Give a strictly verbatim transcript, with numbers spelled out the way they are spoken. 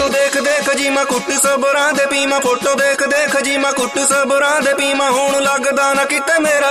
photo देख देख जी मैं कुट सबरां दे पीमा फोटो देख देख जी मैं कुट सबरां दे पीमा हुण लगदा ना किते मेरा